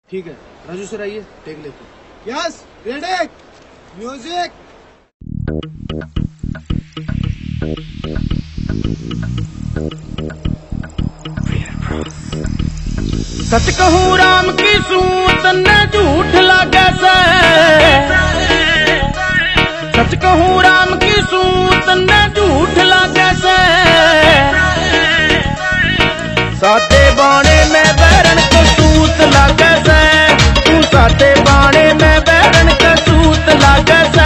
ठीक है, राजू सर आइए, टेक लेते हैं। Yes, ready, music. सच कहूँ राम की सूत न झूठ लागे से, सच कहूँ राम की सूत न झूठ लागे से, साते बाणे में बैरन को सूत लागे से, तू साते बाणे में बैरन को सूत लागे से।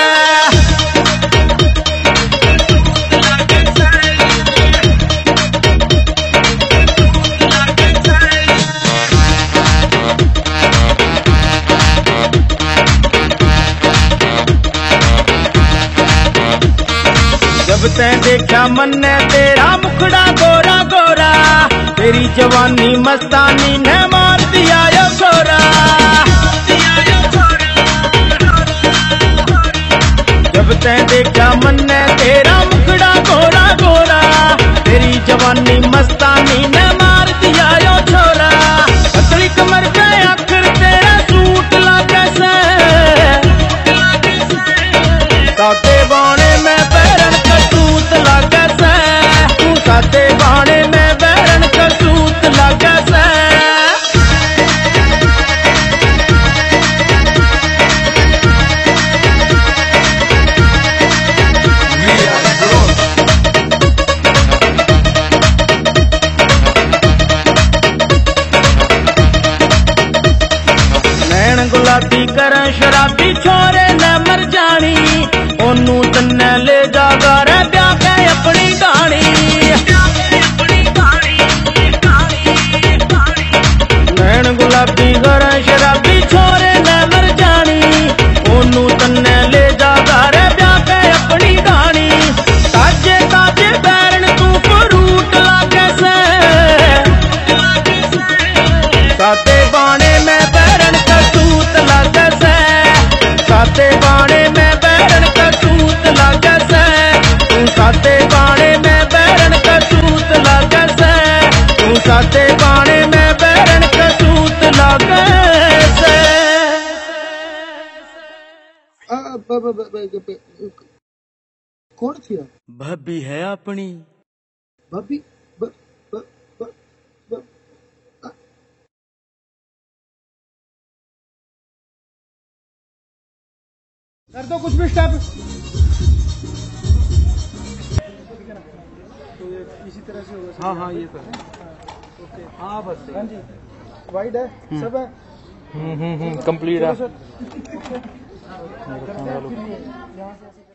जब तैं देखा मन ने तेरा मुखड़ा गोरा गोरा, तेरी जवानी मस्तानी ने मार दिया यो छोरा। जब तैं देखा मन ने तेरा मुखड़ा गोरा गोरा, तेरी जवानी मस्तानी ने मार दिया यो छोरा। पतली कमर पे आखिर तेरा सूट लागे से, साते बाणे में बैरन का सूत लागे से, तू साते बाणे में बैरन का सूत लागे से। नैन गुलाबी कर शराबी छोरे न मर जानी, ओनू तन्ने ले जागा रे ब्याह के अपनी गानी। नैन गुलाबी कर शराबी छोरे न मर जानी, ओनू तन्ने ले जागा रे ब्याह के अपनी गानी। ताजे ताजे बैरन तू फ्रूट लागे से, साते बाणे में बैरन का सूत लागे से, साते बाणे में बैरन का सूत लागे से, तू साते बाणे में बैरन का सूत लागे से, तू साते बाणे में बैरन का सूत लागे से। कौन थी आप? भाभी है अपनी। भाभी? कर दो कुछ भी स्टेप। तो ये इसी तरह से होगा। हाँ हाँ, ये कर ओके, हाँ बस हाँ जी, वाइड है, सब है, कंप्लीट है। ओके, यहाँ से